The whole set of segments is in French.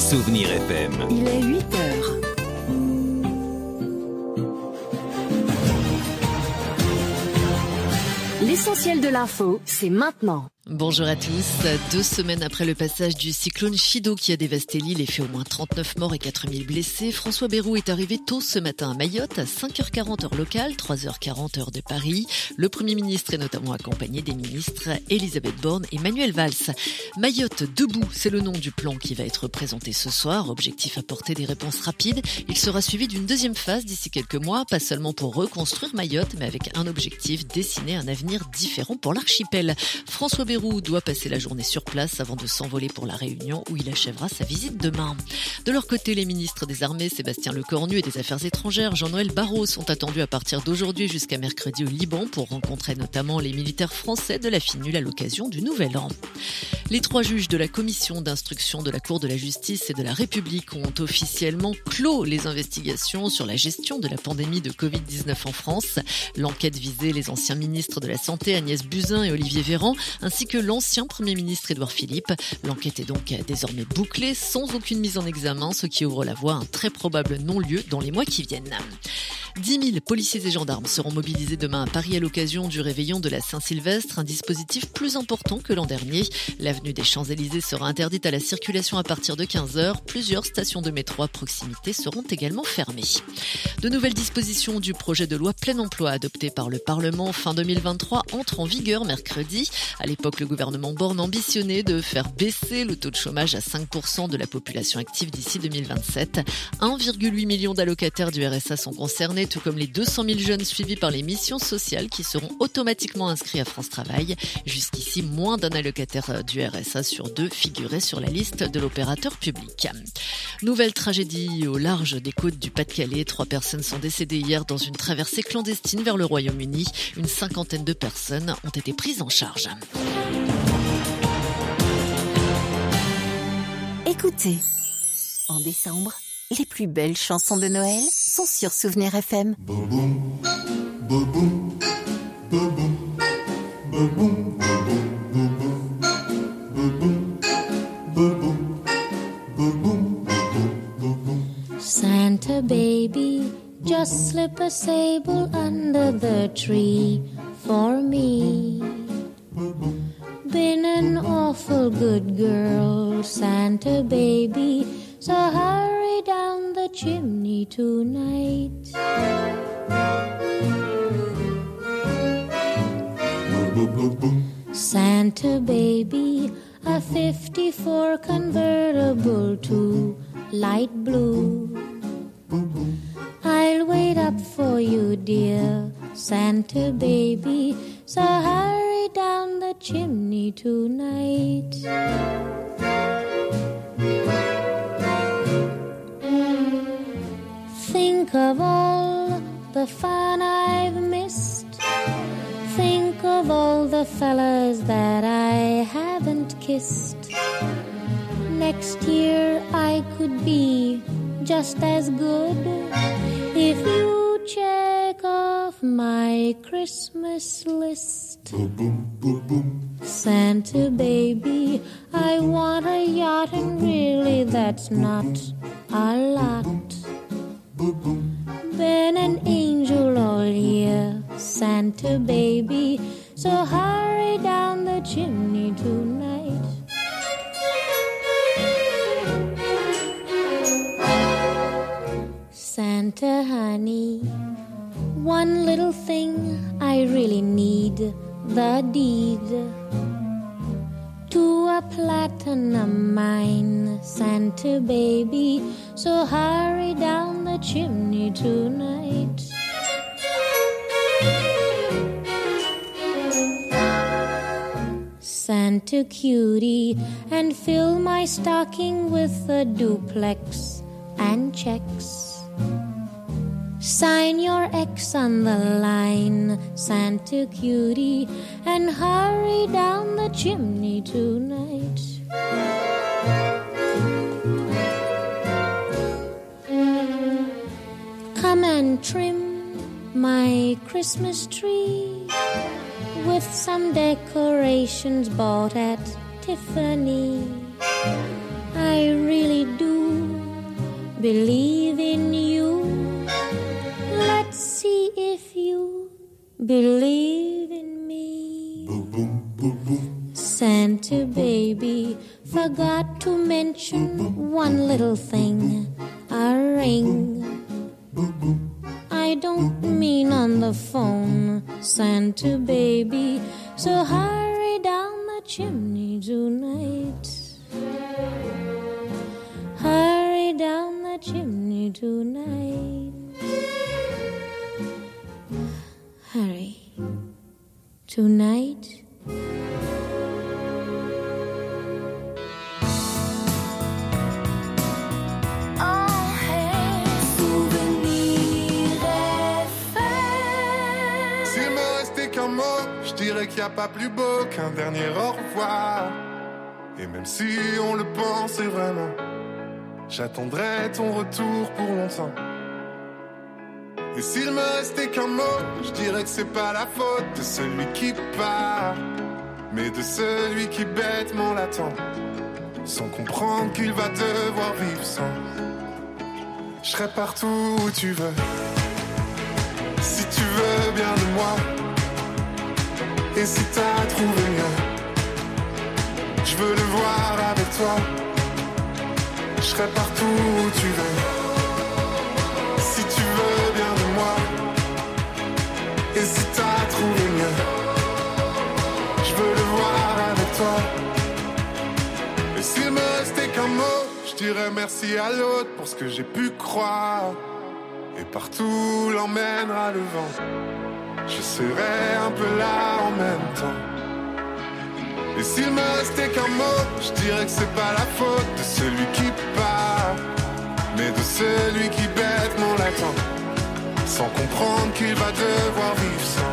Souvenir FM. Il est 8 heures. L'essentiel de l'info, c'est maintenant. Bonjour à tous. 2 semaines après le passage du cyclone Chido qui a dévasté l'île et fait au moins 39 morts et 4000 blessés, François Bayrou est arrivé tôt ce matin à Mayotte à 5h40 heure locale, 3h40 heure de Paris. Le Premier ministre est notamment accompagné des ministres Elisabeth Borne et Manuel Valls. Mayotte debout, c'est le nom du plan qui va être présenté ce soir. Objectif apporter des réponses rapides. Il sera suivi d'une deuxième phase d'ici quelques mois, pas seulement pour reconstruire Mayotte, mais avec un objectif, dessiner un avenir différent pour l'archipel. François Bayrou doit passer la journée sur place avant de s'envoler pour la Réunion où il achèvera sa visite demain. De leur côté, les ministres des Armées, Sébastien Lecornu, et des Affaires étrangères, Jean-Noël Barrot, sont attendus à partir d'aujourd'hui jusqu'à mercredi au Liban pour rencontrer notamment les militaires français de la FINUL à l'occasion du Nouvel An. Les 3 juges de la commission d'instruction de la Cour de la justice et de la République ont officiellement clos les investigations sur la gestion de la pandémie de Covid-19 en France. L'enquête visait les anciens ministres de la Santé, Agnès Buzyn et Olivier Véran, ainsi que l'ancien Premier ministre Édouard Philippe. L'enquête est donc désormais bouclée, sans aucune mise en examen, ce qui ouvre la voie à un très probable non-lieu dans les mois qui viennent. 10 000 policiers et gendarmes seront mobilisés demain à Paris à l'occasion du réveillon de la Saint-Sylvestre, un dispositif plus important que l'an dernier. L'avenue des Champs-Élysées sera interdite à la circulation à partir de 15h. Plusieurs stations de métro à proximité seront également fermées. De nouvelles dispositions du projet de loi plein emploi adopté par le Parlement fin 2023 entrent en vigueur mercredi. À l'époque, le gouvernement Borne ambitionnait de faire baisser le taux de chômage à 5% de la population active d'ici 2027. 1,8 million d'allocataires du RSA sont concernés, tout comme les 200 000 jeunes suivis par les missions sociales qui seront automatiquement inscrits à France Travail. Jusqu'ici, moins d'un allocataire du RSA sur 2 figurait sur la liste de l'opérateur public. Nouvelle tragédie au large des côtes du Pas-de-Calais. 3 personnes sont décédées hier dans une traversée clandestine vers le Royaume-Uni. Une 50aine de personnes ont été prises en charge. Écoutez, en décembre, les plus belles chansons de Noël sont sur Souvenir FM. Boboum, boboum, boboum, boboum, boboum, boboum, boboum, boboum, boboum. Santa baby, just slip a sable under the tree for me. Been an awful good girl, Santa baby, so hurry down the chimney tonight. Santa baby, a 54 convertible to light blue. I'll wait up for you, dear Santa baby, so hurry down the chimney tonight. Think of all the fun I've missed. Think of all the fellas that I haven't kissed. Next year I could be just as good if you check off my Christmas list. Santa baby, I want a yacht, and really that's not a lot. Been an angel all year, Santa baby, so hurry down the chimney tonight. Santa honey, one little thing I really need, the deed to a platinum mine, Santa baby, so hurry down the chimney tonight. Santa cutie, and fill my stocking with a duplex and checks. Sign your X on the line, Santa cutie, and hurry down the chimney tonight. Come and trim my Christmas tree with some decorations bought at Tiffany. I really do to mention one little thing, a ring. I don't mean on the phone, Santa baby, so hurry down the chimney tonight. Hurry down the chimney tonight. Hurry. Tonight. Je dirais qu'il n'y a pas plus beau qu'un dernier au revoir. Et même si on le pensait vraiment, j'attendrai ton retour pour longtemps. Et s'il me restait qu'un mot, je dirais que c'est pas la faute de celui qui part, mais de celui qui bêtement l'attend, sans comprendre qu'il va devoir vivre sans. Je serai partout où tu veux, si tu veux bien de moi. Et si t'as trouvé mieux, je veux le voir avec toi. Je serai partout où tu veux, si tu veux bien de moi. Et si t'as trouvé mieux, je veux le voir avec toi. Et s'il me restait qu'un mot, je dirais merci à l'autre pour ce que j'ai pu croire. Et partout l'emmènera le vent, je serai un peu là en même temps. Et s'il me restait qu'un mot, je dirais que c'est pas la faute de celui qui part, mais de celui qui bêtement l'attend, sans comprendre qu'il va devoir vivre sans.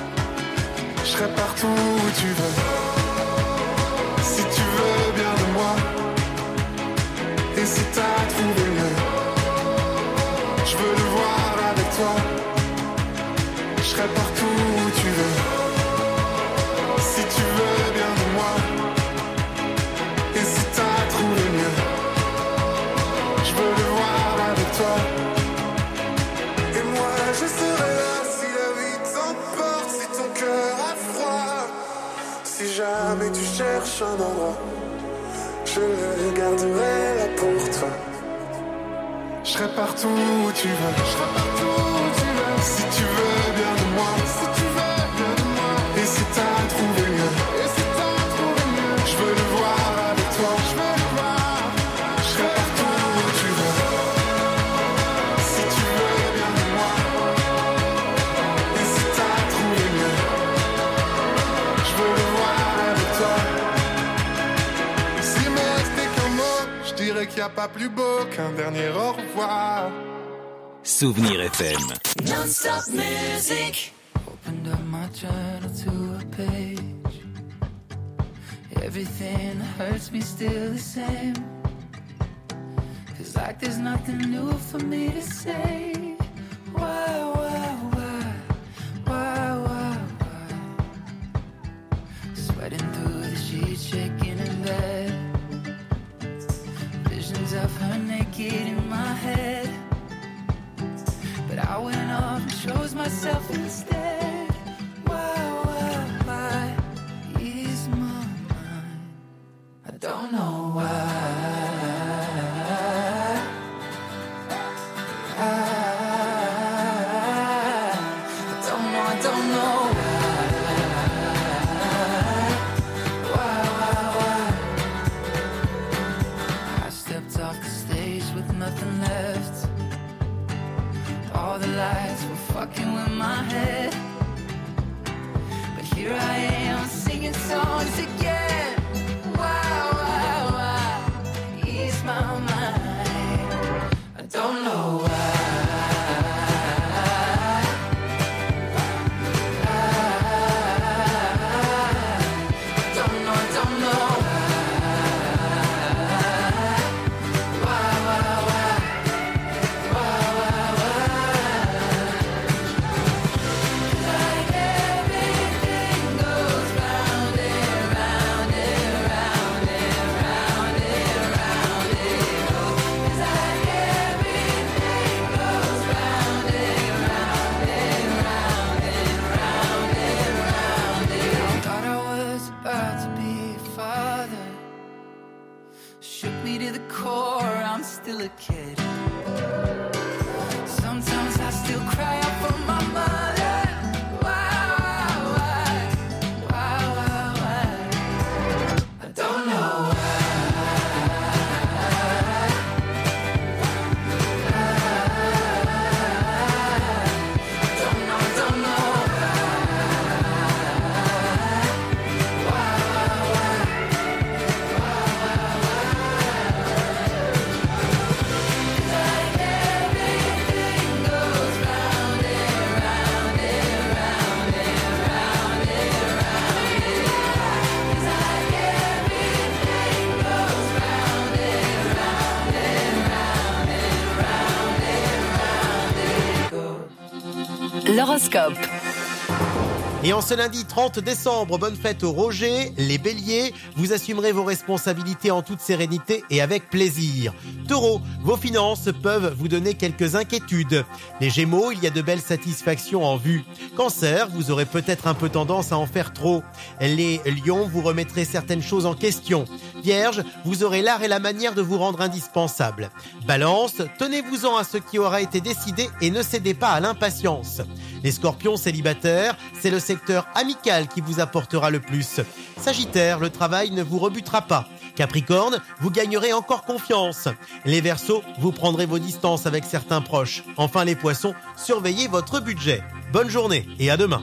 Je serai partout où tu veux, si tu veux bien de moi. Et si t'as trouvé mieux, je veux le voir avec toi. Je serai partout où tu veux, si tu veux bien de moi. Et si t'as trouvé mieux, je veux le voir avec toi. Et moi je serai là si la vie t'emporte, si ton cœur a froid. Si jamais tu cherches un endroit, je le garderai là pour toi. Je serai partout où tu veux, je serai partout où tu veux. Si tu veux bien de moi, si tu veux bien de moi. Et si t'as trouvé mieux, et si t'as trouvé mieux, je veux le voir avec toi, je veux le voir. Je serai partout où tu veux, si tu veux bien de moi. Et si t'as trouvé mieux, je veux le voir avec toi. Et s'il me restait qu'un mot, je dirais qu'il n'y a pas plus beau qu'un dernier au revoir. Souvenir FM. Non-stop music. Opened up my journal to a page. Everything hurts me still the same. Feels like there's nothing new for me to say. Why? Sweating through the sheets, shaking in bed. Visions of her naked in my head. But I went off and chose myself instead. Why ease my mind? I don't know why. I don't know why. I stepped off the stage with nothing left. All the lights were fucking with my head. But here I am singing songs again. Why ease my mind? I don't know why. Like everything goes to the core, I'm still a kid. Sometimes I still cry out for my mother. Why? I don't know why. L'horoscope. Et en ce lundi 30 décembre, bonne fête aux Rogers, les Béliers, vous assumerez vos responsabilités en toute sérénité et avec plaisir. Taureau, vos finances peuvent vous donner quelques inquiétudes. Les Gémeaux, il y a de belles satisfactions en vue. Cancer, vous aurez peut-être un peu tendance à en faire trop. Les Lions, vous remettrez certaines choses en question. Vierge, vous aurez l'art et la manière de vous rendre indispensable. Balance, tenez-vous-en à ce qui aura été décidé et ne cédez pas à l'impatience. Les Scorpions célibataires, c'est le secteur amical qui vous apportera le plus. Sagittaire, le travail ne vous rebutera pas. Capricorne, vous gagnerez encore confiance. Les Verseaux, vous prendrez vos distances avec certains proches. Enfin les Poissons, surveillez votre budget. Bonne journée et à demain.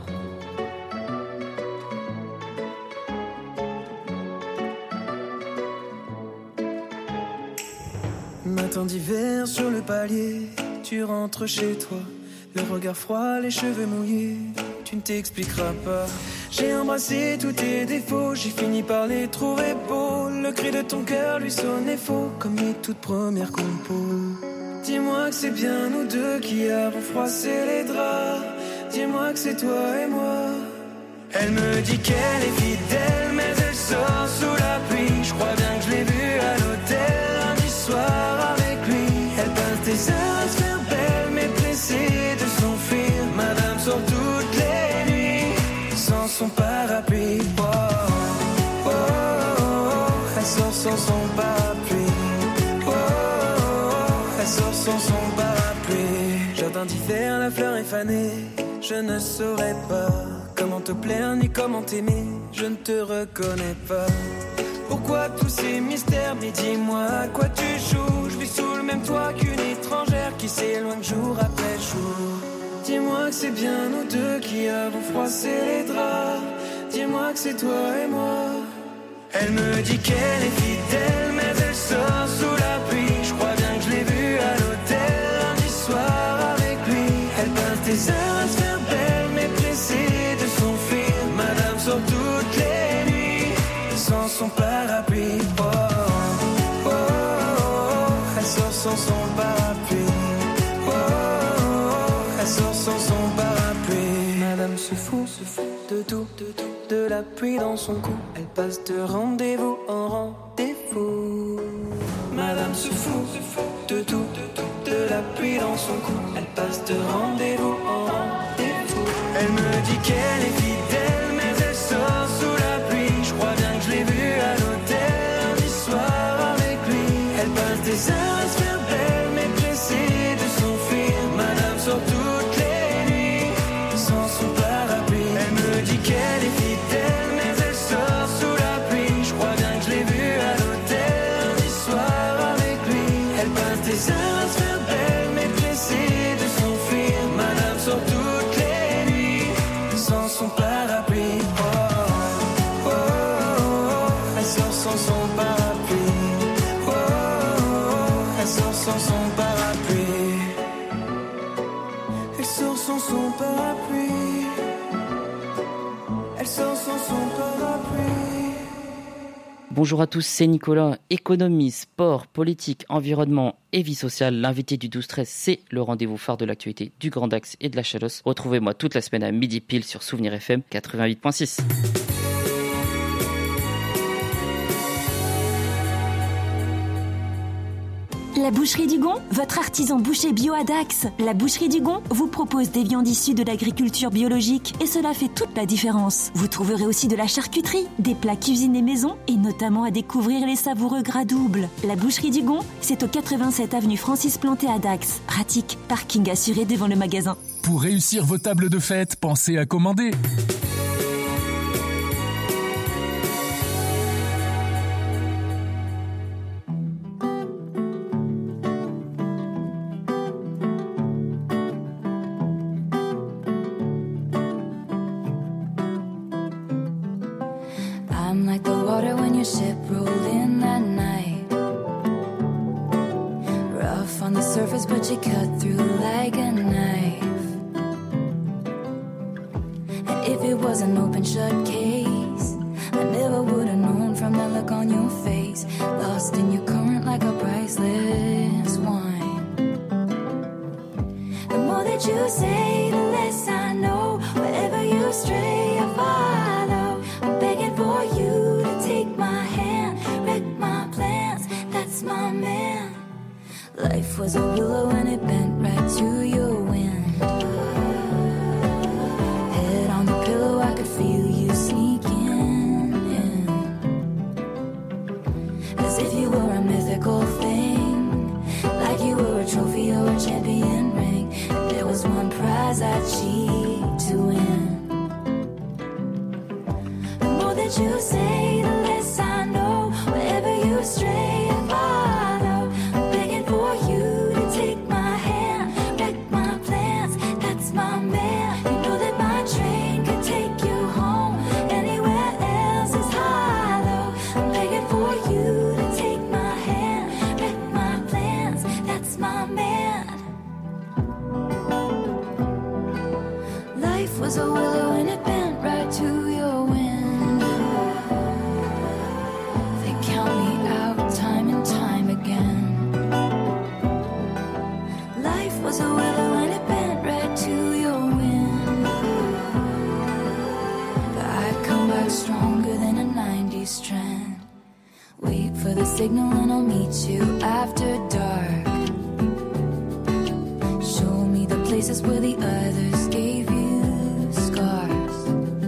Matin d'hiver sur le palier, tu rentres chez toi. Le regard froid, les cheveux mouillés, tu ne t'expliqueras pas. J'ai embrassé tous tes défauts, j'ai fini par les trouver beaux. Le cri de ton cœur lui sonnait faux, comme les toutes premières compos. Dis-moi que c'est bien nous deux qui avons froissé les draps. Dis-moi que c'est toi et moi. Elle me dit qu'elle est fidèle, mais elle sort sous la pluie. Je crois bien que je l'ai vue à l'hôtel lundi soir avec lui. Elle passe des heures à se faire belle, mais pressée de s'enfuir. Madame sort toutes les nuits sans son parapluie. Oh, oh, oh, oh. Elle sort sans son parapluie. Oh, oh, oh. Elle sort sans son parapluie. Jardin d'hiver, la fleur est fanée. Je ne saurais pas comment te plaire ni comment t'aimer. Je ne te reconnais pas. Pourquoi tous ces mystères? Mais dis-moi à quoi tu joues. Je vis sous le même toit qu'une étrangère qui s'éloigne jour après jour. Dis-moi que c'est bien nous deux qui avons froissé les draps. Dis-moi que c'est toi et moi. Elle me dit qu'elle est fidèle, mais elle sort sous la pluie. Je crois bien que je l'ai vue à l'hôtel lundi soir avec lui. Elle passe des heures à se faire belle, mais pressée de s'enfuir. Madame sort toutes les nuits sans son parapluie. Oh, oh, oh, oh. Elle sort sans son parapluie. Oh, oh, oh. Elle sort sans son parapluie. Madame se fout de tout, de la pluie dans son cou. Elle passe de rendez-vous en rendez-vous. Madame se fout de tout, de la pluie dans son cou. Elle passe de rendez-vous en rendez-vous. Elle me dit qu'elle est fidèle, mais elle sort sous la pluie. Je crois bien que je l'ai vue à l'hôtel lundi soir avec lui. Elle passe des heures à se faire belle, mais pressée de s'enfuir. Madame sort toutes les nuits sans son parapluie. Elle me dit qu'elle est fidèle, mais elle sort sous la pluie. Je crois bien que je l'ai vue à l'hôtel lundi soir avec lui. Elle passe des heures à se faire belle, mais pressée de s'enfuir. Madame sort toutes les nuits sans son parapluie. Oh, oh, oh, oh. Elle sort sans son parapluie. Oh, oh, oh. Elle sort sans son parapluie. Elle sort sans son parapluie. Elle sort sans son parapluie. Bonjour à tous, c'est Nicolas. Économie, sport, politique, environnement et vie sociale. L'invité du 12-13, c'est le rendez-vous phare de l'actualité du Grand Axe et de la Chalosse. Retrouvez-moi toute la semaine à midi pile sur Souvenir FM 88.6. La Boucherie du Gond, votre artisan boucher bio à Dax. La Boucherie du Gond vous propose des viandes issues de l'agriculture biologique et cela fait toute la différence. Vous trouverez aussi de la charcuterie, des plats cuisinés maison et notamment à découvrir les savoureux gras doubles. La Boucherie du Gond, c'est au 87 avenue Francis Planté à Dax. Pratique, parking assuré devant le magasin. Pour réussir vos tables de fête, pensez à commander. I'm like the water when your ship rolled in that night. Rough on the surface, but you cut through like a knife. And if it was an open shut case, I never would have known from the look on your face. Lost in your current like a priceless wine. The more that you say, the less I know. Wherever you stray, I follow. I'm begging for you to take my hand, wreck my plans, that's my man. Life was a willow and it bent right to your wind. Head on the pillow, I could feel you sneaking in. As if you were a mythical thing, like you were a trophy or a champion ring. And there was one prize I'd cheat to win. You say the less I know. Wherever you stray, I follow. I'm begging for you to take my hand, wreck my plans, that's my man. You know that my train could take you home. Anywhere else is hollow. I'm begging for you to take my hand, wreck my plans, that's my man. Life was a willow and it bent right to your wind. Was a willow and it bent right to your wind. But I come back stronger than a 90s strand. Wait for the signal and I'll meet you after dark. Show me the places where the others gave you scars.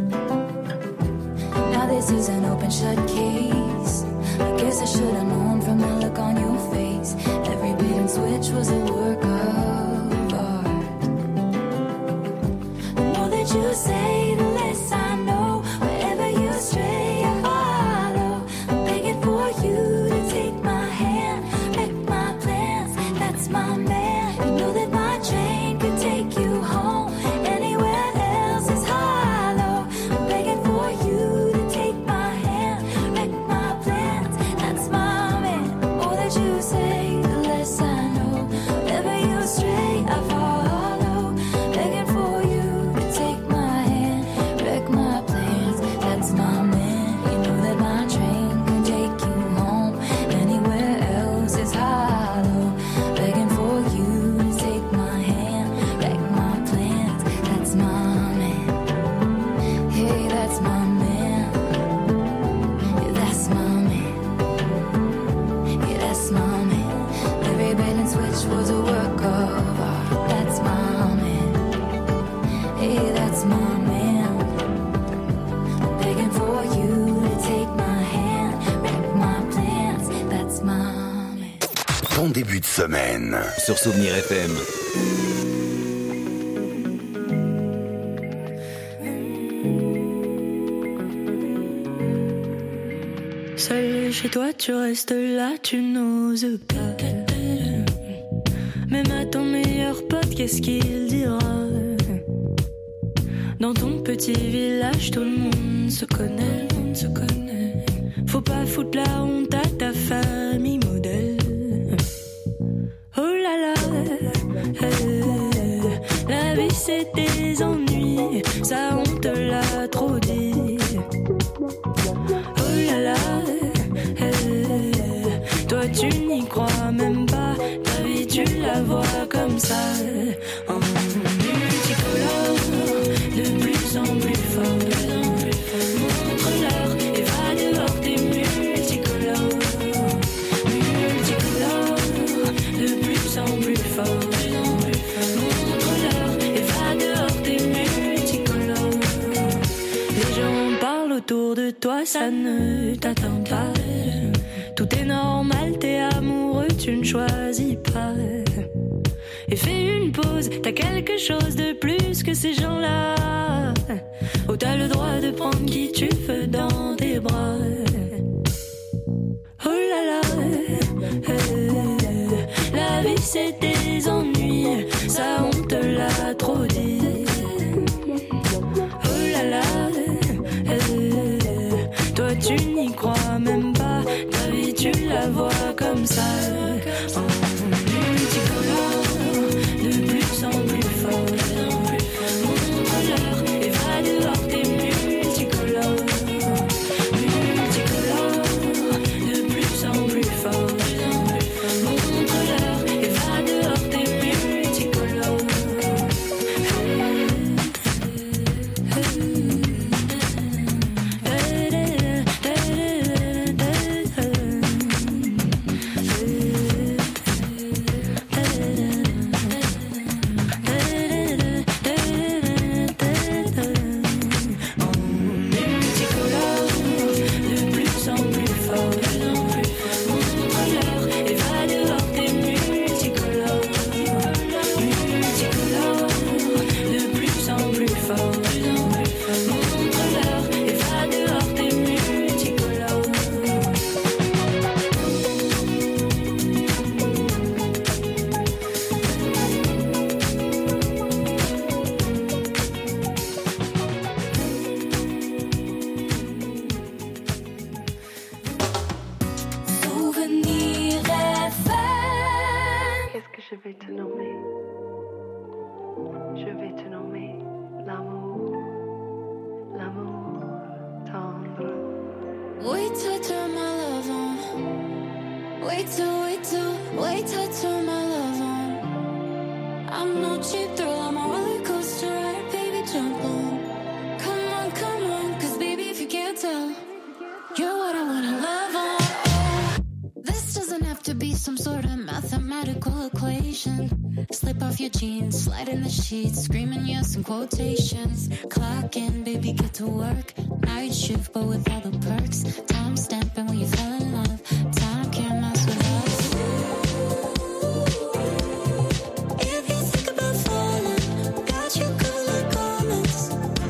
Now this is an open shut case. I guess I should have known from the look on your face. Every bait and switch was a work of you say, the less I know. Wherever you stray, I follow. I'm begging for you to take my hand, wreck my plans, that's my man. You know that my train could take you home. Anywhere else is hollow. I'm begging for you to take my hand, wreck my plans, that's my man. The more that you say, the less I know. Wherever you stray, I follow. Begging for you. Bon début de semaine sur Souvenir FM. Seul chez toi, tu restes là, tu n'oses pas. Même à ton meilleur pote, qu'est-ce qu'il dira? Dans ton petit village, tout le monde se connaît. Faut pas foutre la honte à ta famille modèle. Oh là là, la vie c'est des ennuis, ça on te l'a trop dit. Oh là là, toi tu n'y crois même pas, ta vie tu la vois comme ça. En multicolore, de plus en plus fort. Montre-leur et va dehors tes multicolores. Multicolores, moi ça ne t'atteint pas. Tout est normal, t'es amoureux, tu ne choisis pas. Et fais une pause, t'as quelque chose de plus que ces gens-là. Oh, t'as le droit de prendre qui tu veux dans tes bras. Oh là là, la vie c'est des ennuis, ça on te l'a trop dit. Oh là là, toi tu n'y crois même pas, ta vie tu la vois comme ça. De plus en plus fort, montre-leur et va dehors, t'es multicolore. Multicolore, de plus en plus fort, montre-leur et va dehors, t'es multicolore. Quotations, clock in, baby, get to work. Night shift, but with all the perks. Time stamping when you fell in love. Time can't mess with us. If you think about falling, got you covered like garments.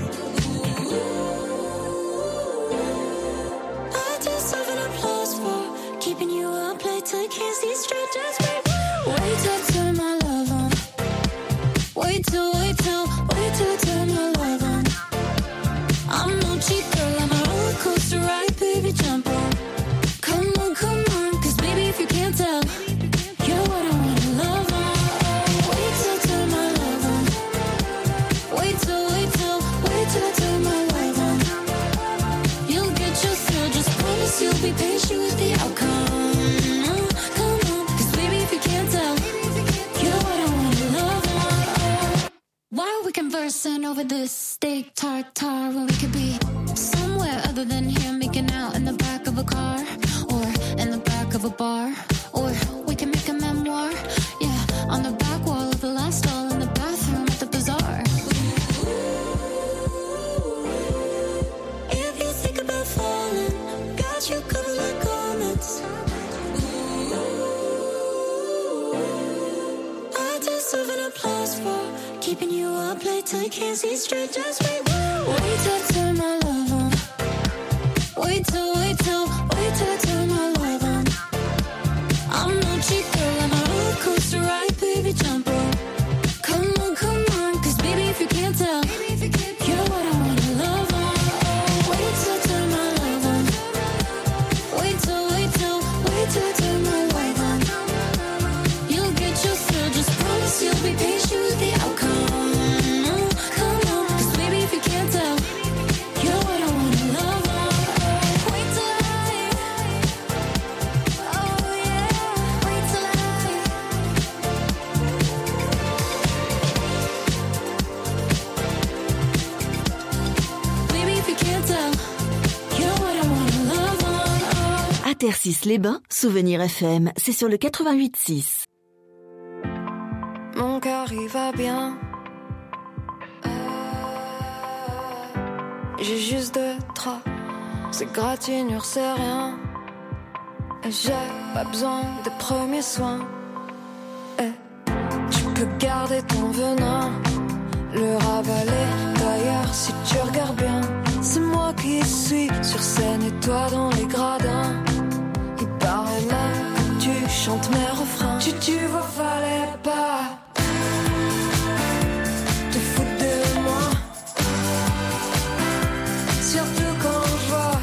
I deserve an applause for keeping you up late till you can't see straight. Just wait till I turn my love on. Wait till I turn my love on. I'm no cheap girl, I'm a roller coaster ride, baby, jump on. Come on, cause baby, if you can't tell, you're what I wanna love on. Wait till I turn my love on. Wait till I turn my love on. You'll get your thrill, just promise you'll be patient with the outcome. Come on, cause baby, if you can't tell, you're what I wanna love on. Why are we conversing over this steak tartare when we could be somewhere other than here, making out in the back of a car or in the back of a bar, or we can make a memoir, yeah, on the back wall of the last stall in the bathroom at the bazaar. If you think about falling, got you covered like garments. I deserve an applause for keeping you up late till you can't see straight. Just wait till I turn my love on. Wait till I turn my love on. I'm no cheap girl, I'm a roller coaster ride, baby, jump on. Come on, cause baby, if you can't tell, you're what I wanna love on. Wait till I turn my love on. Wait till I turn my love on. You'll get your thrill, just promise you'll be patient with the outcome. Come on, cause baby, if you can't tell, you're what I wanna love on. Wait till oh yeah, wait till baby, if you can't tell, you're what I wanna love on. Tercis-les-Bains, Souvenir FM, c'est sur le 88.6. Mon cœur il va bien. J'ai juste 2 draps Ces gratinures c'est rien. Et j'ai pas besoin de premiers soins. Et tu peux garder ton venin, le ravaler d'ailleurs si tu regardes bien. C'est moi qui suis sur scène et toi dans les gradins. Il paraît même que tu chantes mes refrains. Tu vois, fallait pas te foutre de moi. Surtout quand je vois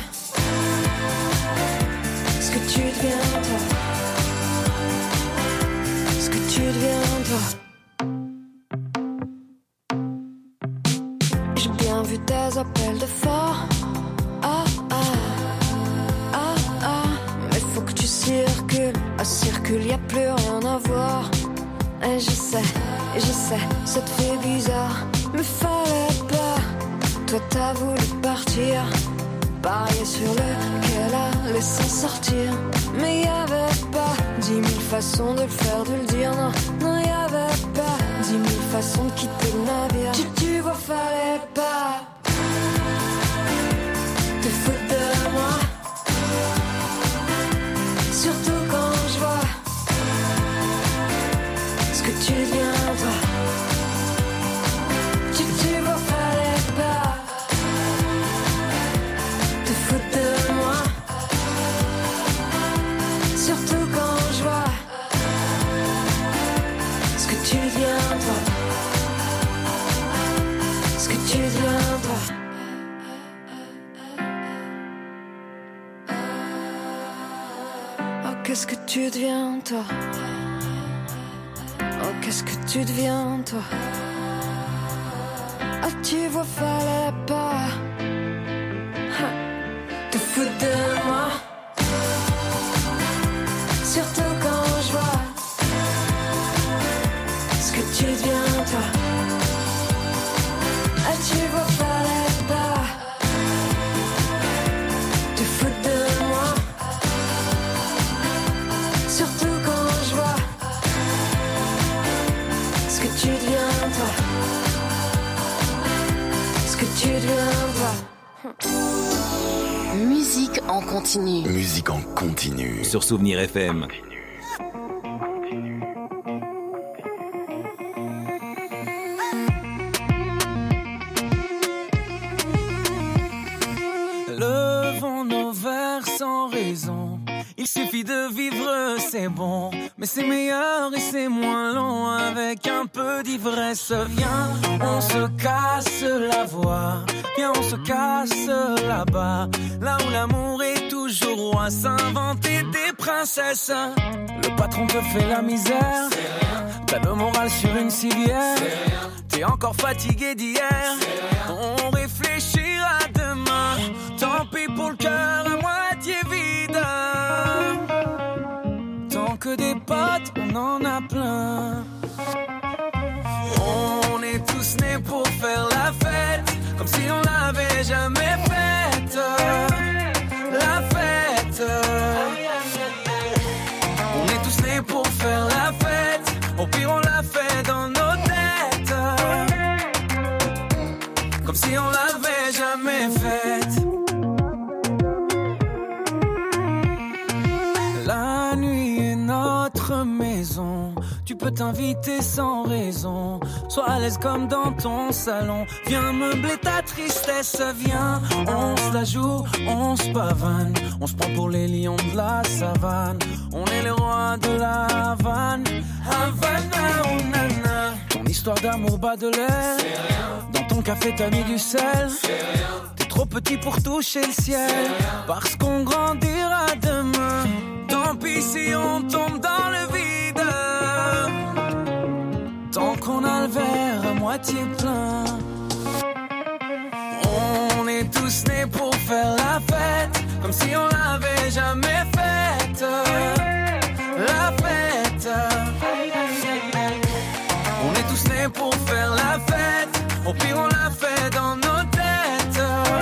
ce que tu deviens toi. Ce que tu deviens toi. J'ai bien vu tes appels de phare. Ah ah, ah ah. Mais faut que tu circules. À circule, y a plus rien à voir. Et je sais, ça te fait bizarre. Mais fallait pas. Toi t'as voulu partir, parier sur lequel allait s'en sortir. Mais y'avait pas 10 000 façons de le faire, de le dire. Non, non, y'avait pas 10 000 façons de quitter le navire. Tu vois, fallait pas te foutre de moi. Surtout quand je vois ce que tu deviens toi. Tu vois, fallait pas te foutre de moi. Surtout quand je vois ce que tu deviens toi. Ce que tu deviens toi. Oh, qu'est-ce que tu deviens toi. Oh, qu'est-ce que tu deviens toi. Ah, tu vois, fallait pas te foutre de moi. Surtout quand je vois ce que tu deviens toi. Ah, tu vois, fallait pas te foutre de moi. Surtout quand je vois ce que tu deviens toi. Ce que tu deviens toi. Musique en continu. Musique en continu. Sur Souvenir FM. Levons nos verres sans raison. Il suffit de vivre, c'est bon. Mais c'est meilleur et c'est moins long avec un peu d'ivresse. Viens, on se casse la voix. Viens, on se casse là-bas. Là où l'amour est toujours roi. S'inventer des princesses. Le patron te fait la misère. T'as le moral sur une civière. T'es encore fatigué d'hier. On réfléchira demain. Tant pis pour le cœur à moitié vide. Tant que des potes, on en a plein. On est tous nés pour faire la fête, comme si on l'avait jamais faite. La fête. On est tous nés pour faire la fête. Au pire on l'a fait dans nos têtes, comme si on l'avait jamais faite. La nuit est notre maison. Tu peux t'inviter sans raison. Sois à l'aise comme dans ton salon. Viens meubler ta tristesse. Viens, on se la joue, on se pavane. On se prend pour les lions de la savane. On est les rois de la Havane. Havana, oh nana. Ton histoire d'amour bat de l'air. Dans ton café t'as mis du sel. T'es trop petit pour toucher le ciel. Parce qu'on grandira demain. Tant pis si on tombe dans le vide. Tant qu'on a le verre à moitié plein. On est tous nés pour faire la fête, comme si on l'avait jamais faite. La fête. On est tous nés pour faire la fête. Au pire on l'a fait dans nos têtes,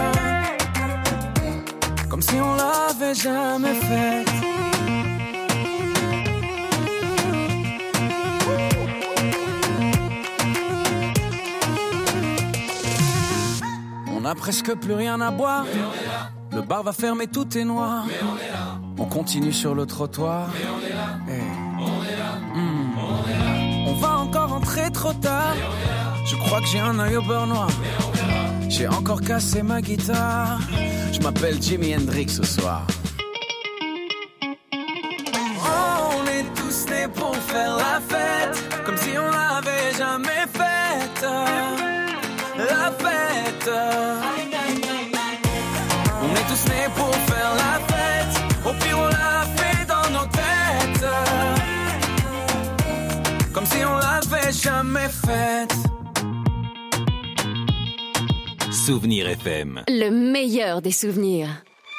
comme si on l'avait jamais faite. On a presque plus rien à boire. Le bar va fermer, tout est noir. Mais on est là. On continue sur le trottoir. Mais on est là. Hey. On est là. On est là. On va encore rentrer trop tard. Mais on est là. Je crois que j'ai un œil au beurre noir. Mais on verra. J'ai encore cassé ma guitare. Je m'appelle Jimi Hendrix ce soir. Oh, on est tous nés pour faire la fête, comme si on l'avait jamais faite. La fête. On est tous nés pour faire la fête. Au pire on l'a fait dans nos têtes, comme si on l'avait jamais faite. Souvenir FM. Le meilleur des souvenirs.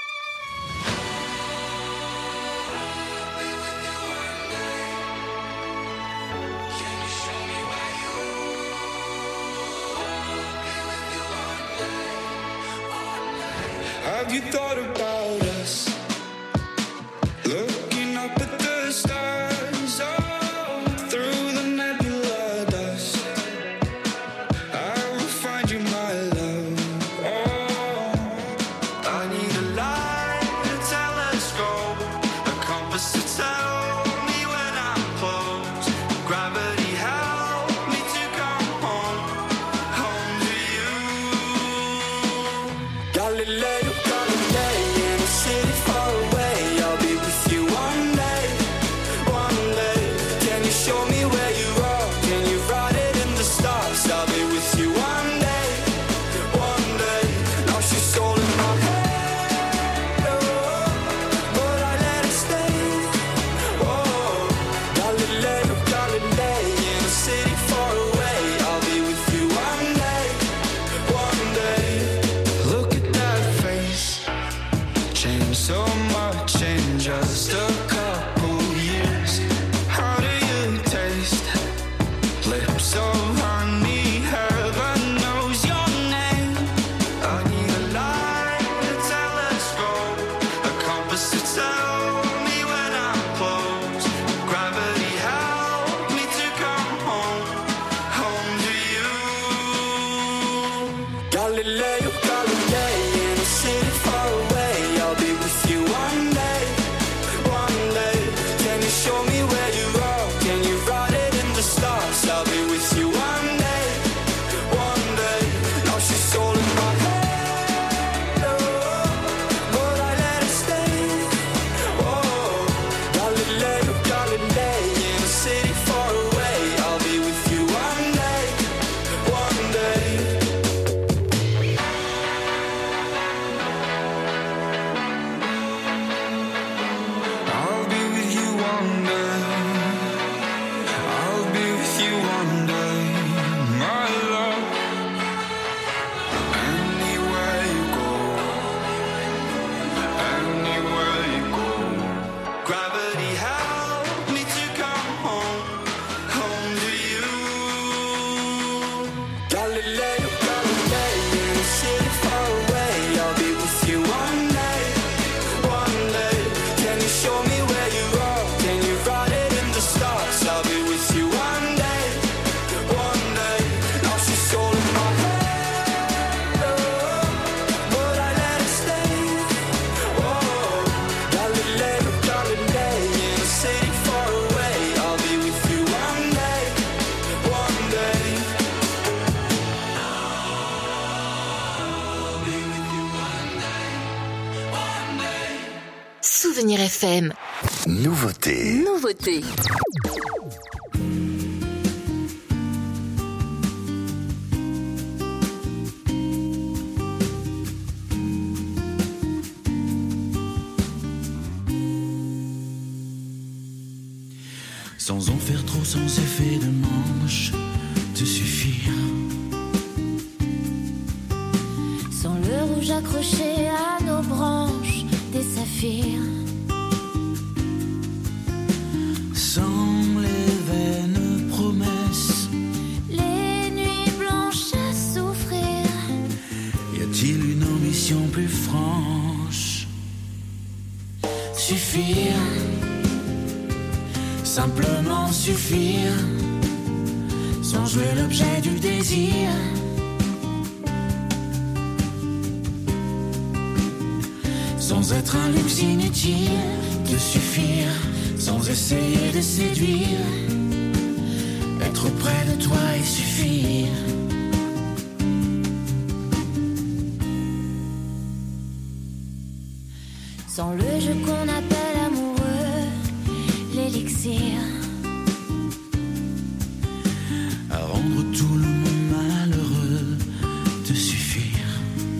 Have you thought about us? Looking up at the stars, oh, through the nebula dust. I will find you, my love. Oh, I need a light, a telescope, a compass to tell me when I'm close. Gravity help me to come home, home to you. Galileo. Souvenir FM. Nouveauté. Nouveauté. Sans en faire trop, sans effet de manche, te suffire. Sans le rouge accroché à nos branches, des saphirs. Sans les vaines promesses, les nuits blanches à souffrir. Y a-t-il une ambition plus franche? Suffire, simplement suffire, sans jouer l'objet du désir. sans être un luxe inutile, te suffire, sans essayer de séduire, être près de toi et suffire. Sans le jeu qu'on appelle amoureux, l'élixir à rendre tout le monde malheureux, te suffire.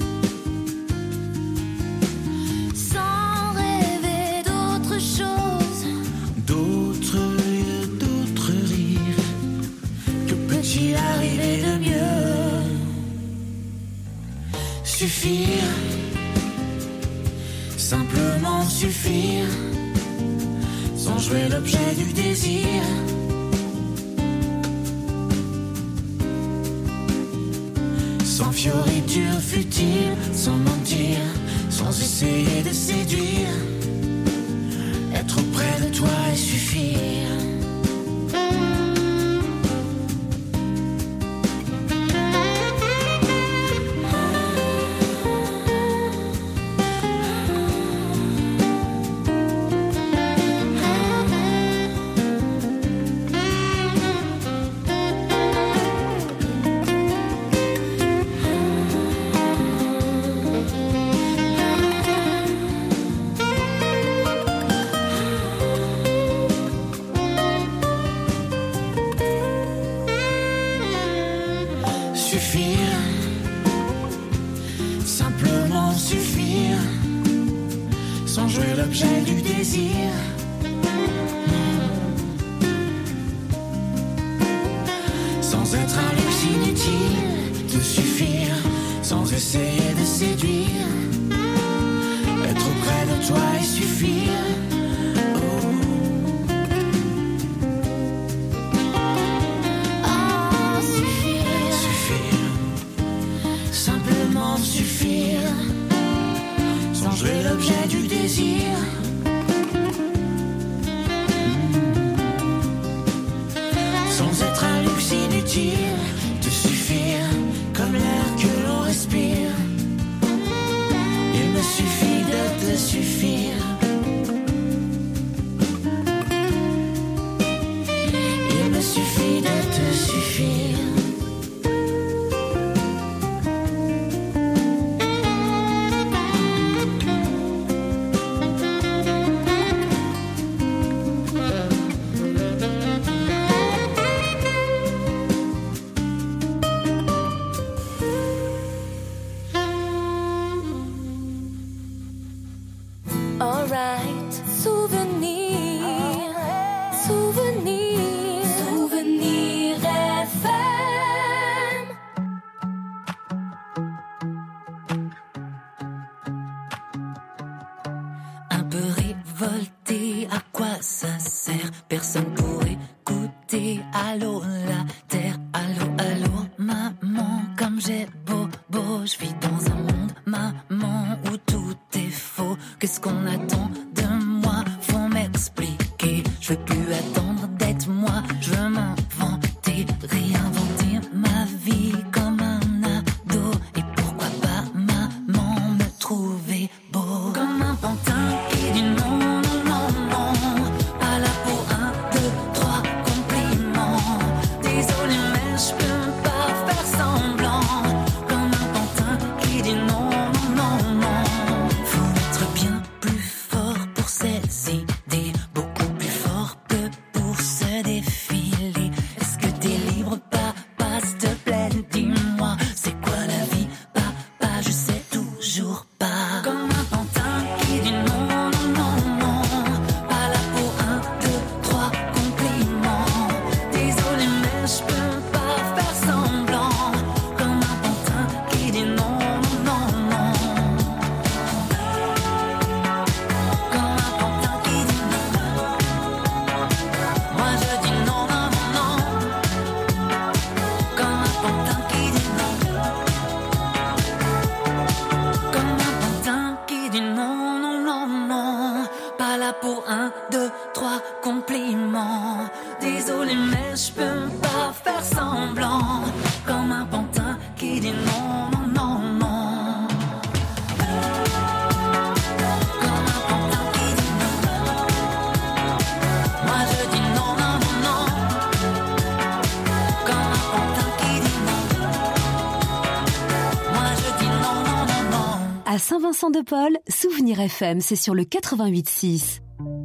sans rêver d'autre chose, D'autres lieux, d'autres rires, que peut-il arriver de mieux? Suffire, simplement suffire, sans jouer l'objet du désir. Sans fioriture futile, sans mentir, sans essayer de séduire, être près de toi et suffire. Suffire, simplement suffire, sans jouer l'objet du désir. Sans être un luxe inutile, te suffire, sans essayer de séduire, être près de toi et suffire. oh suffire, Suffire, simplement suffire, sans jouer l'objet du désir. Sans être un luxe inutile, te suffire, comme l'air que l'on respire. Il me suffit de te suffire. Il me suffit de te suffire. alright. Souvenir, souvenir, souvenir FM. Un peu révolté, à quoi ça sert? Personne pour écouter. Allô la terre, allô, allô, maman. Comme j'ai beau, je vis dans un monde, maman, où tout est faux. Qu'est-ce qu'on attend de moi? Faut m'expliquer. Je veux plus attendre d'être moi. Je veux m'inventer, réinventer ma vie comme un ado. Et pourquoi pas, maman, me trouver beau comme un pantin qui dit non, non, non, non. Pas là pour 1, 2, 3 compliments. Désolé mais je peux pas faire semblant. Comme un pantin qui dit non, non, non, non. Faut être bien plus fort pour ces idées, beaucoup plus fort que pour se défiler. Est-ce que t'es libre, papa, s'il te plaît, dis-moi, c'est quoi la vie, papa, je sais toujours pas. Comme un pantin qui dit non, non, non, non. Pas là pour 1, 2, 3 compliments. Désolé mais je peux pas faire semblant. Comme un pantin qui dit non, non, non, non. Comme un pantin qui dit non. Moi je dis non, non, non, non. Comme un pantin qui dit non. Comme un pantin qui dit non, non, non, non. Pas là pour 1, 2, 3 compliments. Désolé mais je peux pas faire semblant. Comme un pantin qui dit non, non, non, non. À Saint-Vincent-de-Paul, Souvenir FM, c'est sur le 88.6.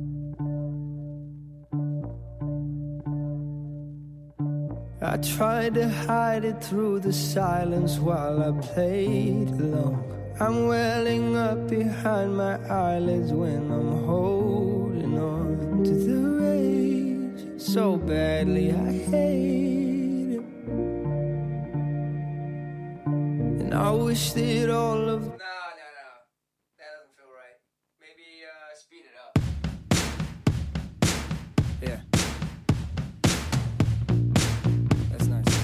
I tried to hide it through the silence while I played along. I'm welling up behind my eyelids when I'm holding on to the rage so badly I hate it. And I wish that all of No. That doesn't feel right. Maybe speed it up. Yeah. That's nice.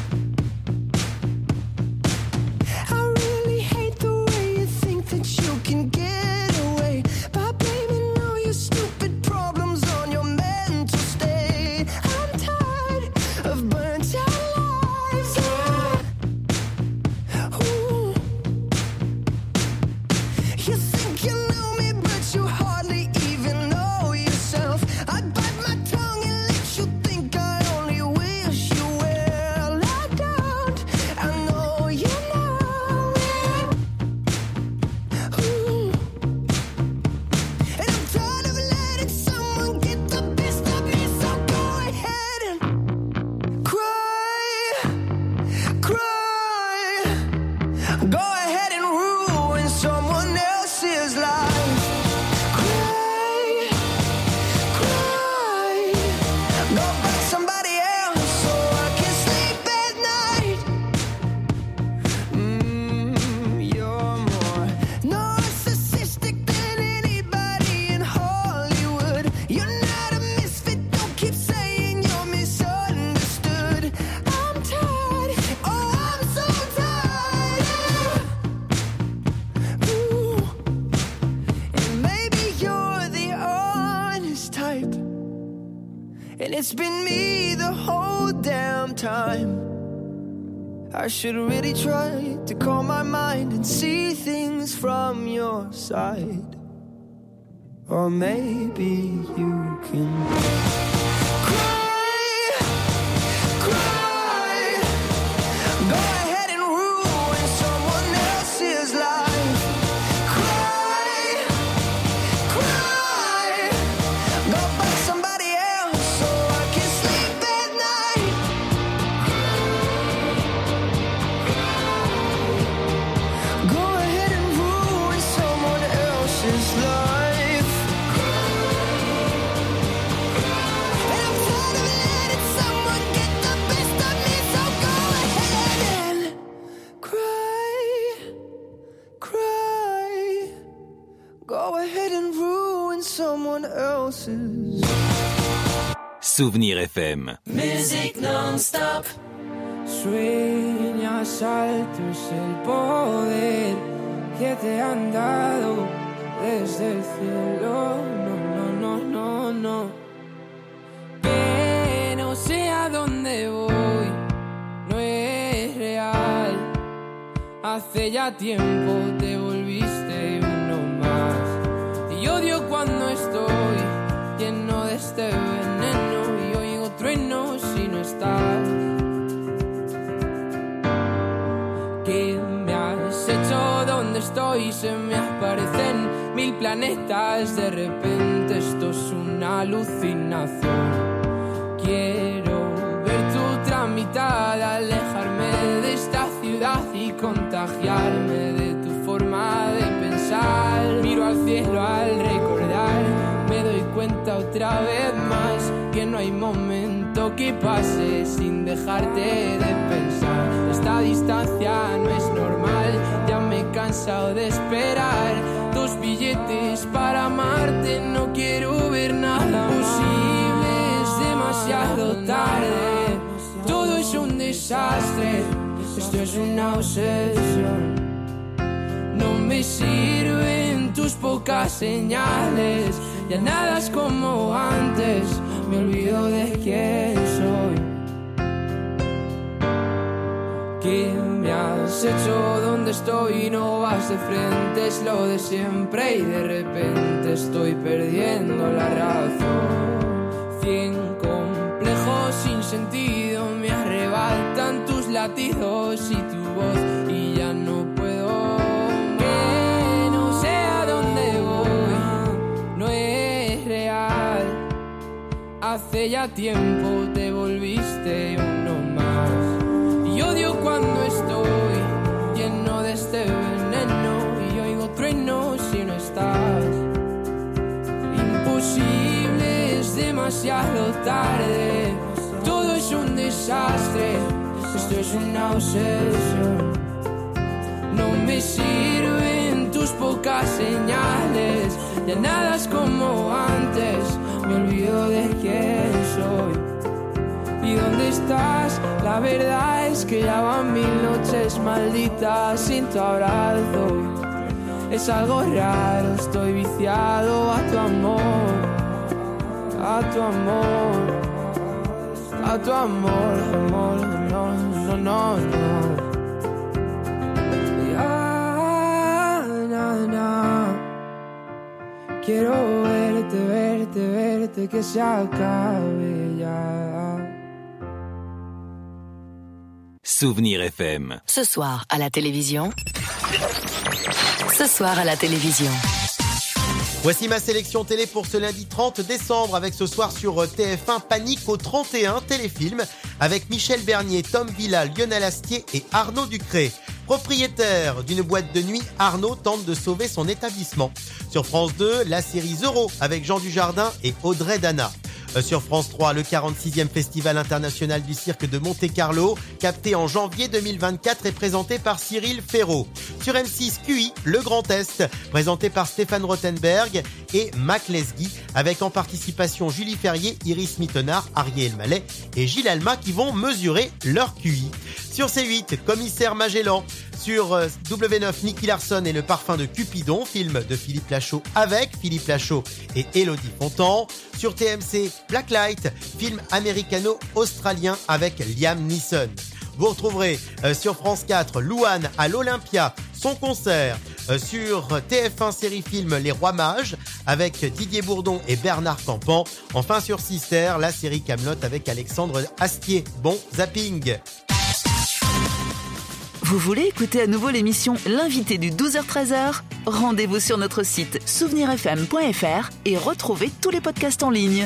I really hate the way you think that you can get away by blaming all your stupid problems on your mental state. I'm tired of burnt out lives. Ooh. You think you know me, but you hardly even know yourself. I'd bite my tongue and let you think I only wish you well. I don't. I know you know it. Ooh. And I'm tired of letting someone get the best of me, so go ahead and cry. Go ahead and ruin someone else's life. Cry. Go find somebody else so I can sleep at night. You're more narcissistic than anybody in Hollywood. You're not a misfit, don't keep saying you're misunderstood. I'm tired, oh I'm so tired. Ooh. And maybe you're the honest type, and it's been me the whole damn time. I should really try to calm my mind and see things from your side. Or maybe you can cry. Go ahead and ruin someone else's life. Cry. Go find somebody else so I can sleep at night. Go ahead and ruin someone else's life. And I'm tired of letting someone get the best of me, so go ahead and cry. Go ahead and ruin someone else's. Souvenir FM. Music non-stop. Sueñas alto es el poder que te han dado desde el cielo. No. Que no sé a dónde voy, no es real. Hace ya tiempo te volviste uno más. Y odio cuando estoy lleno de este veneno y oigo truenos si no estás. ¿Qué me has hecho? ¿Dónde estoy? Se me aparecen 1000 planetas. De repente esto es una alucinación. Quiero ver tu otra mitad, alejarme de esta ciudad y contagiarme de tu forma de pensar. Miro al cielo al recordar, me doy cuenta otra vez más que no hay momento que pase sin dejarte de pensar. Esta distancia no es normal, ya me he cansado de esperar 2 billetes para amarte, no quiero ver nada posible, es demasiado tarde, todo es un desastre, esto es una obsesión. No me sirven tus pocas señales, ya nada es como antes, me olvido de quién soy. ¿Qué me has hecho? ¿Dónde estoy? No vas de frente, es lo de siempre y de repente estoy perdiendo la razón. 100 complejos sin sentido me arrebatan tus latidos y tu voz y ya no puedo. Que no Hace ya tiempo te volviste uno más. Y odio cuando estoy lleno de este veneno y oigo truenos si no estás. Imposible, es demasiado tarde. Todo es un desastre. Esto es una obsesión. No me sirven tus pocas señales. Ya nada es como antes. Me olvido de quién soy. ¿Y dónde estás? La verdad es que ya van 1000 noches malditas sin tu abrazo. Es algo raro, estoy viciado a tu amor. A tu amor. A tu amor, amor, no, no, no, no. Ya, na, na. Quiero verte, verte, verte, que se acabe ya. Souvenir FM. Ce soir à la télévision. Ce soir à la télévision. Voici ma sélection télé pour ce lundi 30 décembre avec ce soir sur TF1 Panique au 31 téléfilm avec Michel Bernier, Tom Villa, Lionel Astier et Arnaud Ducré. Propriétaire d'une boîte de nuit, Arnaud tente de sauver son établissement. Sur France 2, la série Zorro avec Jean Dujardin et Audrey Dana. Sur France 3, le 46e Festival international du cirque de Monte-Carlo, capté en janvier 2024 et présenté par Cyril Ferraud. Sur M6, QI, le Grand Est, présenté par Stéphane Rothenberg et Mac Lesguy, avec en participation Julie Ferrier, Iris Mittenard, Ariel Mallet et Gilles Alma qui vont mesurer leur QI. Sur C8, Commissaire Magellan. Sur W9, Nicky Larson et le parfum de Cupidon, film de Philippe Lachaud avec Philippe Lachaud et Élodie Fontan. Sur TMC, Blacklight, film américano-australien avec Liam Neeson. Vous retrouverez sur France 4 Louane à l'Olympia, son concert. Sur TF1 série film Les Rois Mages avec Didier Bourdon et Bernard Campan. Enfin sur Sister, la série Kaamelott avec Alexandre Astier. Bon zapping. Vous voulez écouter à nouveau l'émission L'invité du 12h-13h ? Rendez-vous sur notre site souvenirfm.fr et retrouvez tous les podcasts en ligne.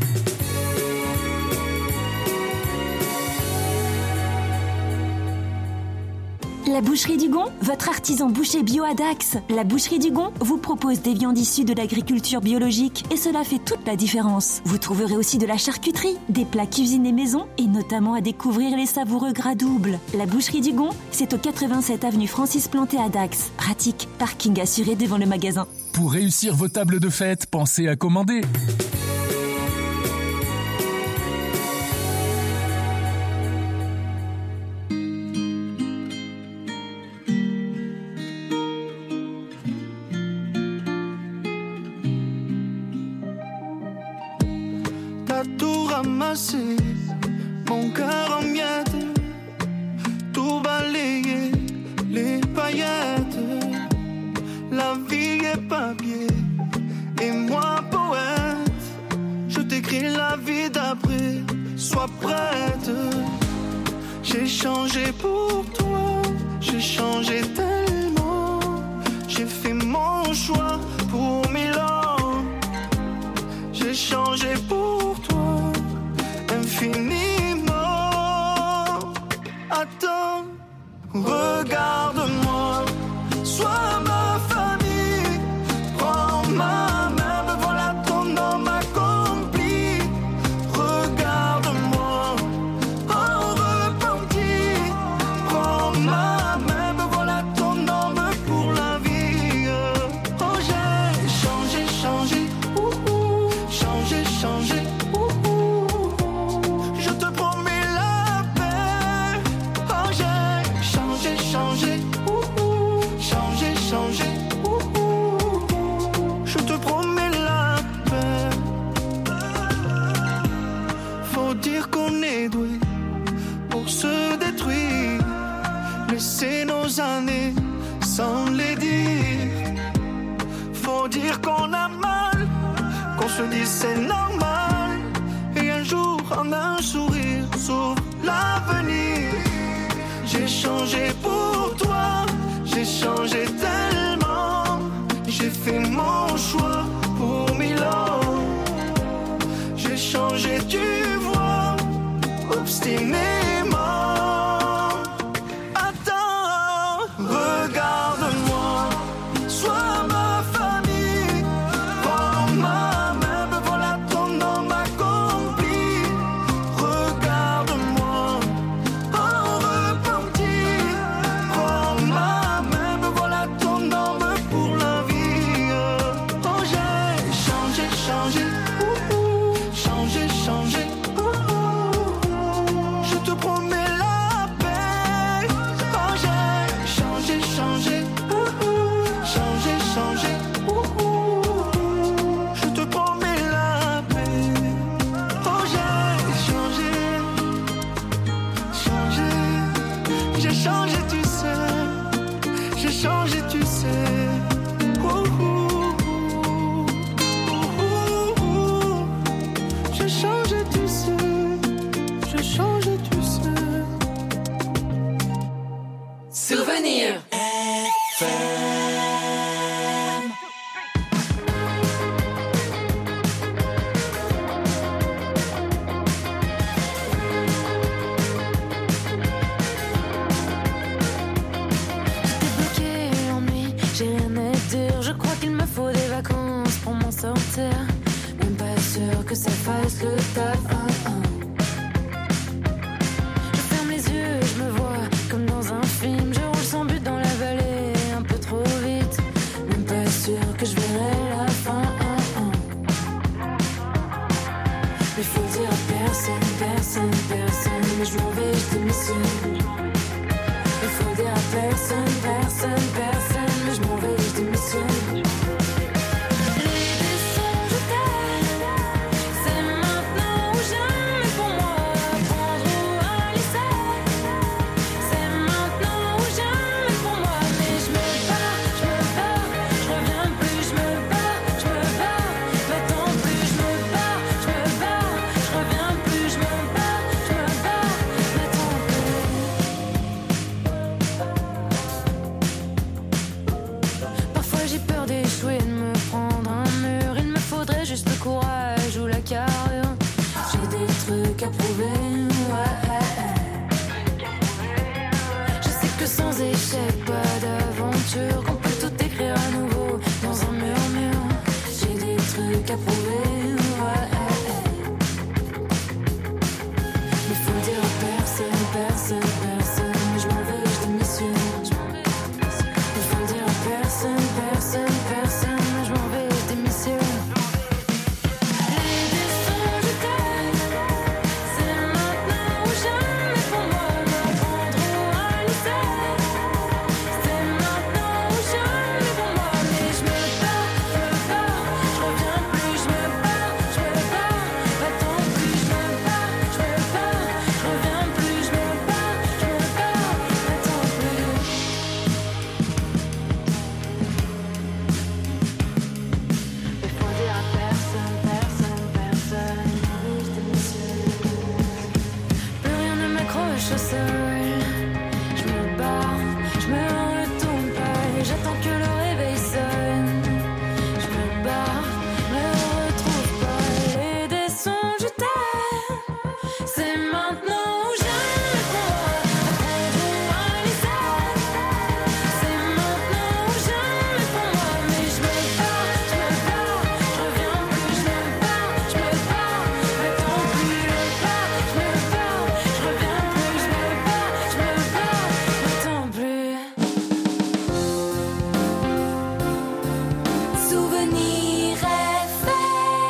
La Boucherie du Gond, votre artisan boucher bio à Dax. La Boucherie du Gond vous propose des viandes issues de l'agriculture biologique et cela fait toute la différence. Vous trouverez aussi de la charcuterie, des plats cuisinés maison et notamment à découvrir les savoureux gras doubles. La Boucherie du Gond, c'est au 87 avenue Francis Planté à Dax. Pratique, parking assuré devant le magasin. Pour réussir vos tables de fête, pensez à commander. T'as tout ramassé, mon cœur en miettes, tout balayé, les paillettes. La vie est papier, et moi poète. Je t'écris la vie d'après, sois prête. J'ai changé pour toi, j'ai changé tellement. J'ai fait mon choix pour 1000 ans. J'ai changé pour toi, infiniment. Attends, regarde-moi, sois ma famille. Prends ma main, me voilà ton homme accompli. Regarde-moi, en repenti. Prends ma main, me voilà ton homme pour la vie. Oh, j'ai changé, changé. Changer, changer, je te promets la paix. Oh, j'ai changé, changé, changer, changer, je te promets la paix. Faut dire qu'on est doué pour se détruire, laisser nos années sans les dire. Faut dire qu'on a mal, qu'on se dit c'est normal. Et un jour en un sourire s'ouvre l'avenir. J'ai changé pour toi, j'ai changé tellement. J'ai fait mon choix pour 1000 ans. J'ai changé, tu vois, obstinément. Attends, regarde-moi, sois ma famille, prends ma main, me voilà ton homme accompli. Regarde-moi, en repentir, prends ma main, me voilà ton homme pour la vie. Oh, j'ai changé, changé, changé, changé. Je te promets la paix. Oh, j'ai changé, changé, changé, changé. Je te promets la paix. Oh, j'ai changé, changé. J'ai changé, tu sais. J'ai changé, tu sais. J'ai changé, tu sais. J'ai changé, tu sais. Souvenir Bloqué l'ennui, j'ai rien à dire. Je crois qu'il me faut des vacances pour m'en sortir. Même pas sûr que ça fasse le taf. Je ferme les yeux, je me vois comme dans un film. Je roule sans but dans la vallée, un peu trop vite. Même pas sûr que je verrai la fin. Mais faut le dire à personne, personne, personne. Mais je m'en vais, je démissionne. Il faut le dire à personne, personne, personne. Mais je m'en vais, je démissionne. Les dessins, je t'aime. C'est maintenant ou jamais pour moi. Apprendre ou à lycée. C'est maintenant ou jamais pour moi. Mais je me barre, je reviens plus. Je me barre, pas tant plus. Je me barre, je reviens plus. Je me barre, pas tant plus. Parfois j'ai peur d'échouer, de me prendre un mur. Il me faudrait juste le courage ou la carrure. J'ai des trucs à prouver, ouais. Je sais que sans échec, pas d'aventure. Qu'on peut tout écrire à nouveau dans un murmure. J'ai des trucs à prouver, ouais. Mais faut le dire à personne, personne, personne. Mais je m'en vais, je démissionne. Il faut le dire à personne, personne, personne. Mais je m'en vais, je démissionne. Les dessins, je t'aime. C'est maintenant ou jamais pour moi. M'apprendre ou à lycée. C'est maintenant ou jamais pour moi. Mais je me barre, je reviens plus. Je me barre, pas tant plus. Je me barre, je reviens plus. Je me barre, pas tant plus. Il faut dire à personne, personne, personne. Oui, je démissionne. Plus rien ne m'accroche au sol. Je me barre, je me retourne pas. Et j'attends que le réveil sonne. Je me barre, me retrouve pas. Les dessins, je t'aime. C'est maintenant ou jamais pour moi. Apprendre ou à lycée. C'est maintenant ou jamais pour moi. Mais je me barre, je reviens plus. Je me barre, pas tant plus. Je me barre, je reviens plus. Je me barre, pas tant plus. Souvenir FM.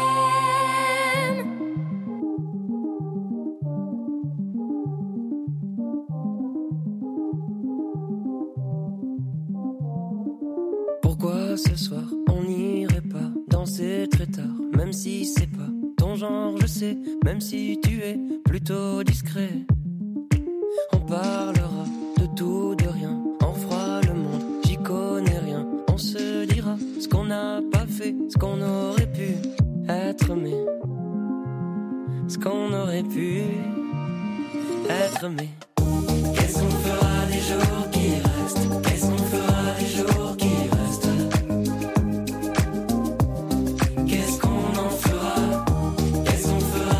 Pourquoi ce soir on n'irait pas danser très tard, même si c'est pas ton genre, je sais, même si tu es plutôt discret. On parlera de tout, de rien, on fera le monde, j'y connais rien. On se dira ce qu'on n'a pas fait, ce qu'on aurait pu être, mais ce qu'on aurait pu être, mais qu'est-ce qu'on fera des jours qui restent? Qu'est-ce qu'on fera des jours qui restent? Qu'est-ce qu'on en fera? Qu'est-ce qu'on fera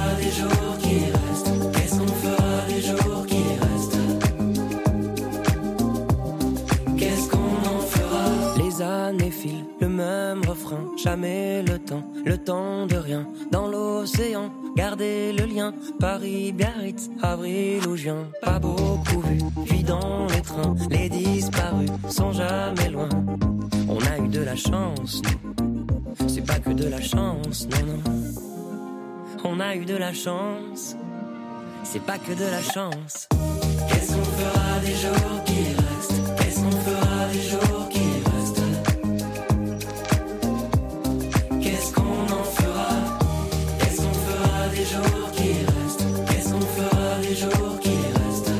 garder le lien. Paris, Biarritz, avril ou juin. Pas beaucoup vu, vie dans les trains. Les disparus sont jamais loin. On a eu de la chance, nous. C'est pas que de la chance, non, non. On a eu de la chance, c'est pas que de la chance. Qu'est-ce qu'on fera des jours qui restent? Qu'est-ce qu'on fera des jours qui restent? Qu'est-ce qu'on en fera? Qu'est-ce qu'on fera des jours qui restent? Qu'est-ce qu'on fera des jours qui restent?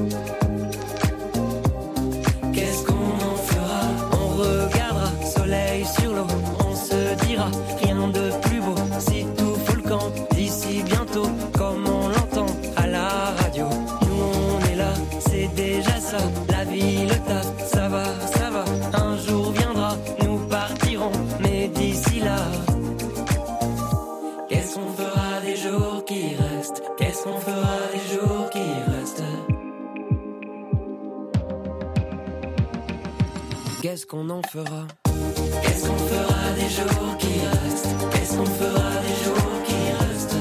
Qu'est-ce qu'on en fera? On regardera soleil sur l'eau, on se dira rien de plus beau. Si tout fout le camp d'ici bientôt, comme on l'entend à la radio. Nous on est là, c'est déjà ça. La vie, le taf, ça va, ça va. Un jour viendra, nous partirons, mais d'ici là, qu'est-ce qu'on fera des jours qui restent? Qu'est-ce qu'on fera des jours qui restent? Qu'est-ce qu'on en fera? Qu'est-ce qu'on fera des jours qui restent? Qu'est-ce qu'on fera des jours qui restent?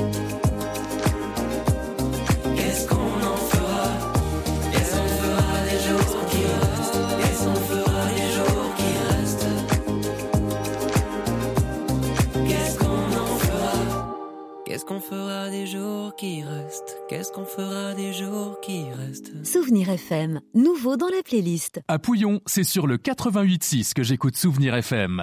Qu'est-ce qu'on en fera? Qu'est-ce qu'on fera des jours qui restent? Qu'est-ce qu'on fera des jours qui restent? Qu'est-ce qu'on en fera? Qu'est-ce qu'on fera des jours qui restent? Qu'est-ce qu'on fera des jours qui restent? Souvenir FM, nouveau dans la playlist. À Pouillon, c'est sur le 88.6 que j'écoute Souvenir FM.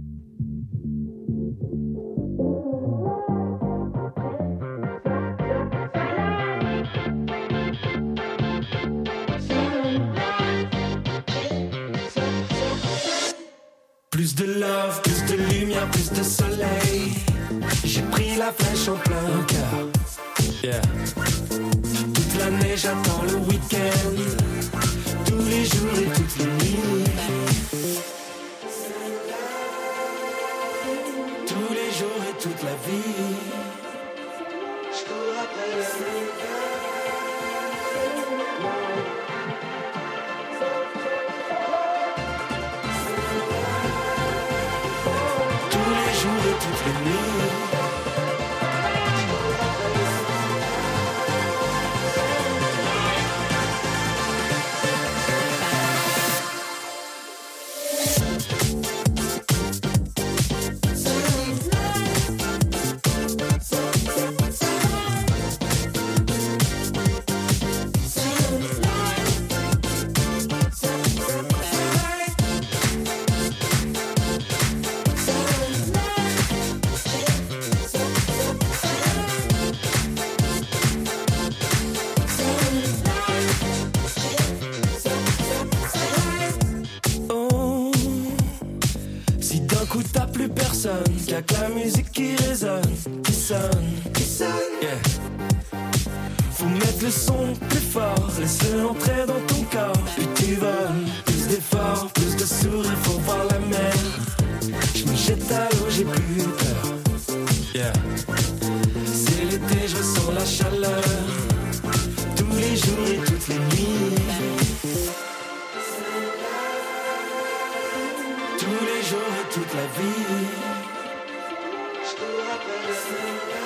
Plus de love, plus de lumière, plus de soleil. J'ai pris la flèche en plein cœur. Yeah. Toute l'année j'attends le week-end. Tous les jours et toutes les nuits. Tous les jours et toute la vie. Je cours après la toutes les nuits. Y'a que la musique qui résonne, qui sonne, yeah. Faut mettre le son plus fort, laisse-le entrer dans ton corps. Puis tu voles, plus d'efforts, plus de sourires, faut voir la mer. Je me jette à l'eau, j'ai plus peur, yeah. C'est l'été, je ressens la chaleur. Tous les jours et toutes les nuits. Tous les jours et toute la vie. Je cours après la